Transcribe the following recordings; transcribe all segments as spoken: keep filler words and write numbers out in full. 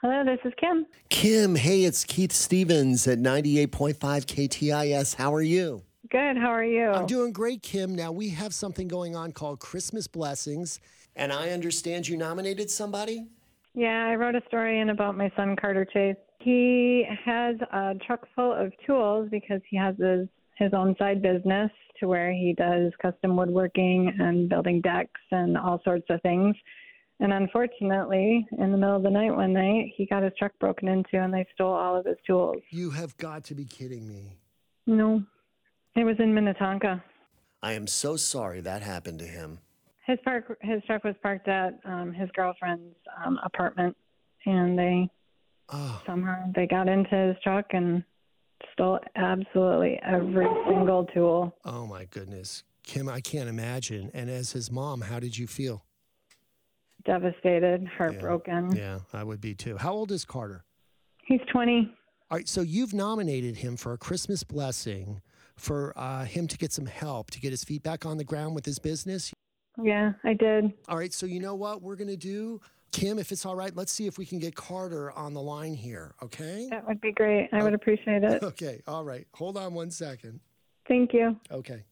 Hello, this is Kim. Kim, hey, it's Keith Stevens at ninety-eight point five K T I S. How are you? Good. How are you? I'm doing great, Kim. Now, we have something going on called Christmas Blessings, and I understand you nominated somebody? Yeah, I wrote a story in about my son, Carter Chase. He has a truck full of tools because he has his, his own side business to where he does custom woodworking and building decks and all sorts of things. And unfortunately, in the middle of the night one night, he got his truck broken into and they stole all of his tools. You have got to be kidding me. No, it was in Minnetonka. I am so sorry that happened to him. His park, his truck was parked at um, his girlfriend's um, apartment, and they Oh, somehow they got into his truck and stole absolutely every single tool. oh my goodness. Kim, I can't imagine. And as his mom, how did you feel? Devastated, heartbroken. Yeah, I would be too. How old is Carter? He's twenty. All right, so you've nominated him for a Christmas blessing for uh, him to get some help to get his feet back on the ground with his business. Yeah, I did. All right, so you know what we're going to do? Kim, if it's all right, let's see if we can get Carter on the line here, okay? That would be great. I would appreciate it. Okay, all right. Hold on one second. Thank you. Okay.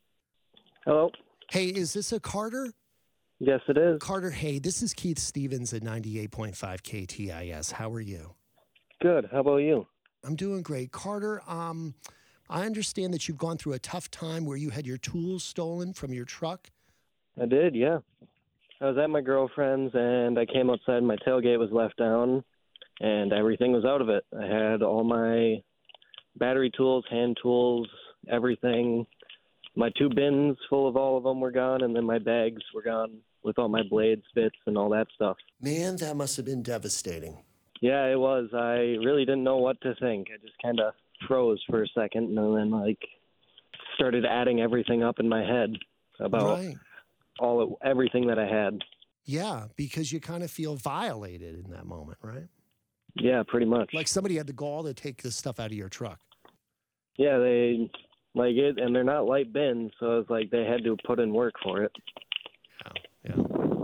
Hello. Hey, is this a Carter? Yes, it is. Carter, hey, this is Keith Stevens at ninety-eight point five K T I S. How are you? Good. How about you? I'm doing great. Carter, um, I understand that you've gone through a tough time where you had your tools stolen from your truck. I did, yeah. I was at my girlfriend's and I came outside and my tailgate was left down and everything was out of it. I had all my battery tools, hand tools, everything. My two bins full of all of them were gone, and then my bags were gone with all my blades, bits, and all that stuff. Man, that must have been devastating. Yeah, it was. I really didn't know what to think. I just kind of froze for a second and then, like, started adding everything up in my head about Right. all of, everything that I had. Yeah, because you kind of feel violated in that moment, right? Yeah, pretty much. Like somebody had the gall to take this stuff out of your truck. Yeah, they like it, and they're not light bins, so it's like they had to put in work for it. Yeah.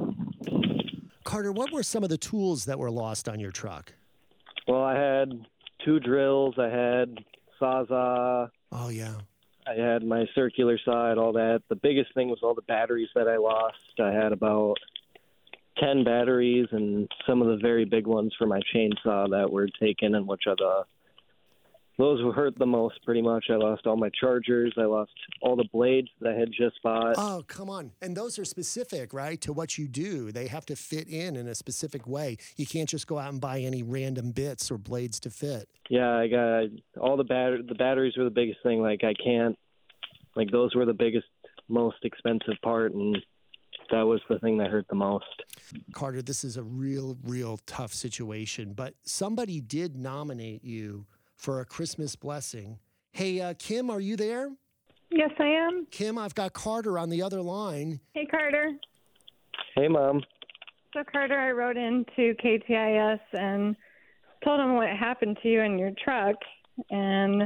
Carter, what were some of the tools that were lost on your truck? Well, I had two drills. I had Sawzall. Oh, yeah. I had my circular saw and all that. The biggest thing was all the batteries that I lost. I had about ten batteries and some of the very big ones for my chainsaw that were taken, and which are the those were hurt the most, pretty much. I lost all my chargers. I lost all the blades that I had just bought. Oh, come on. And those are specific, right, to what you do. They have to fit in in a specific way. You can't just go out and buy any random bits or blades to fit. Yeah, I got all the batter the batteries were the biggest thing. Like I can't, like those were the biggest, most expensive part, and that was the thing that hurt the most. Carter, this is a real, real tough situation, but somebody did nominate you for a Christmas blessing. Hey, uh, Kim, are you there? Yes, I am. Kim, I've got Carter on the other line. Hey, Carter. Hey, Mom. So, Carter, I wrote into K T I S and told them what happened to you in your truck, and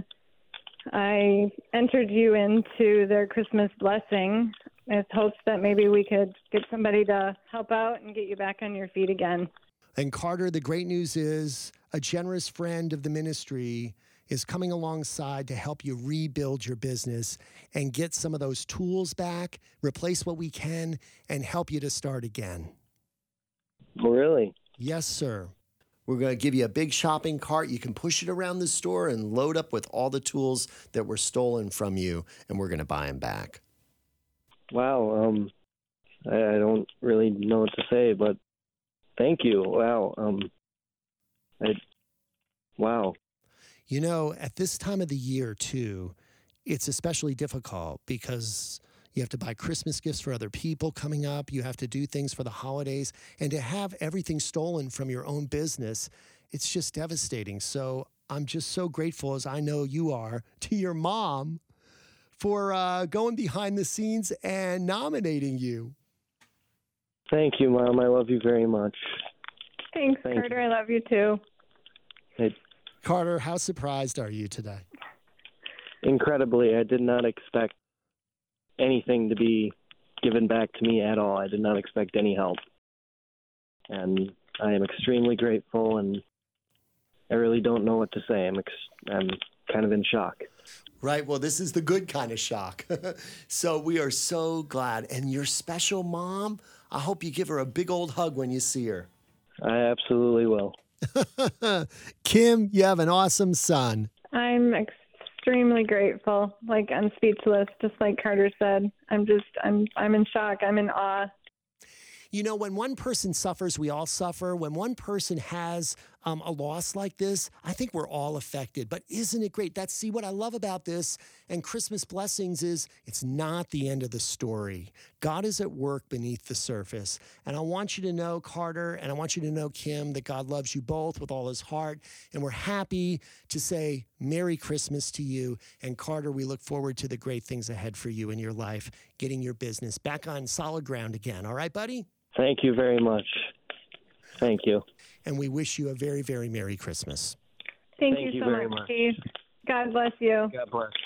I entered you into their Christmas blessing with hopes that maybe we could get somebody to help out and get you back on your feet again. And Carter, the great news is a generous friend of the ministry is coming alongside to help you rebuild your business and get some of those tools back, replace what we can, and help you to start again. Really? Yes, sir. We're going to give you a big shopping cart. You can push it around the store and load up with all the tools that were stolen from you, and we're going to buy them back. Wow. Um, I, I don't really know what to say, but thank you. Wow. Um, I, wow. You know, at this time of the year, too, it's especially difficult because you have to buy Christmas gifts for other people coming up. You have to do things for the holidays. And to have everything stolen from your own business, it's just devastating. So I'm just so grateful, as I know you are, to your mom for uh, going behind the scenes and nominating you. Thank you, Mom. I love you very much. Thanks, Thank Carter. you. I love you too. It, Carter, how surprised are you today? incredibly, I did not expect anything to be given back to me at all. I did not expect any help. And I am extremely grateful, and I really don't know what to say. I'm ex- I'm kind of in shock. Right. Well, this is the good kind of shock. So we are so glad. And your special mom, I hope you give her a big old hug when you see her. I absolutely will. Kim, you have an awesome son. I'm extremely grateful. Like, I'm speechless, just like Carter said. I'm just, I'm, I'm in shock. I'm in awe. You know, when one person suffers, we all suffer. When one person has um, a loss like this, I think we're all affected. But isn't it great? That's, see, what I love about this and Christmas blessings is it's not the end of the story. God is at work beneath the surface. And I want you to know, Carter, and I want you to know, Kim, that God loves you both with all his heart. And we're happy to say Merry Christmas to you. And Carter, we look forward to the great things ahead for you in your life, getting your business back on solid ground again. All right, buddy? Thank you very much. Thank you. And we wish you a very, very Merry Christmas. Thank, Thank you you so very much, much. Steve. God bless you. God bless.